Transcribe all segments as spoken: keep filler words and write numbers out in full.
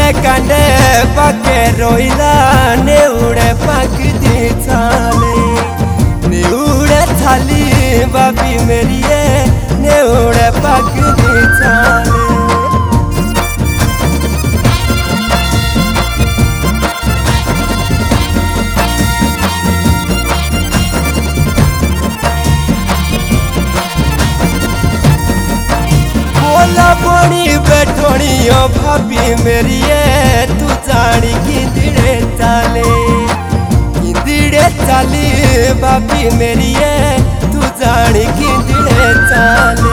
कांडे पाके रोइला नेउड़े पाक दी चाले नेउड़े थाली बाबी मेरी नेउड़े पाक दी चाले बड़ी बैठोनी भाभी मेरी तू जानी किंदड़े चाले किंदड़े चाली भाभी मेरी तू जानी किंदड़े चाले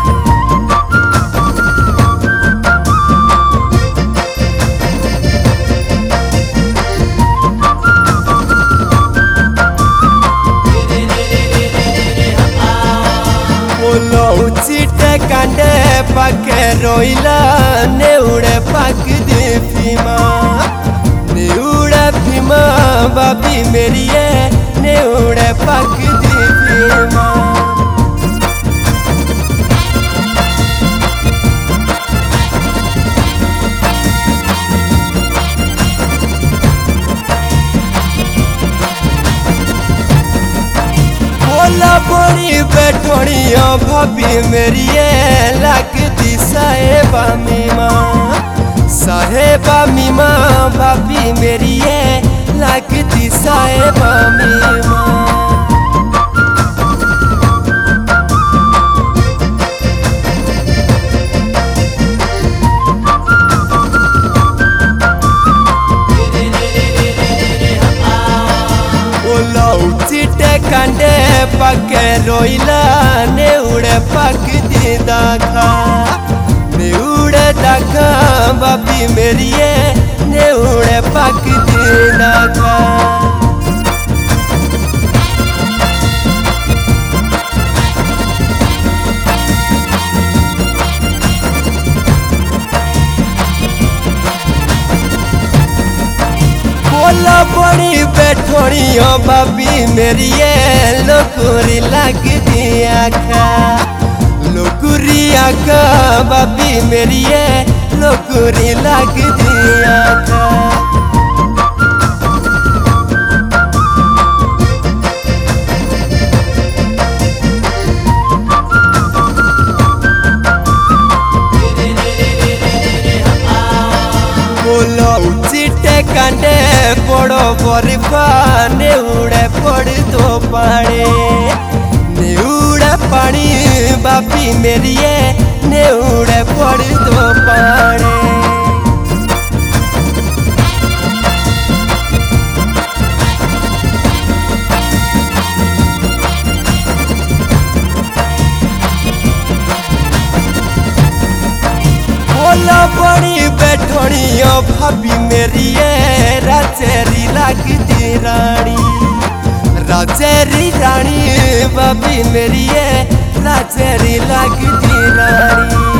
चिटे कांडे पाके रोइला नेउड़े पाक दी फीमा नेउड़े फीमा बाबी मेरी नेउड़े पाक दी फीमा बड़ी बैठोनी भाभी मेरी लगती साहेबा मीमा साहेबा मीमा भाभी मेरी लगती साहेबा मीमा चिटे कांडे पाके रोइला नेउड़े पाक दी दाखा नेउड़े दाखा बाबी मेरी नेउड़े पाक दी दाखा बड़ी बैठोनी भाभी मेरी लोकुरी लगती आखा लोकुरी आखा भाभी मेरी लोकुरी लगती आखा चिटे कांडे बड़ो बरिफा नेउड़े पड़ तो पानी नेउड़े पानी बापी मेरी नेउड़े पड़ तो पानी बड़ी बैठोनी भाभी मेरी राजेरी लगती रानी राजेरी रानी भाभी मेरी राजेरी लगती रानी।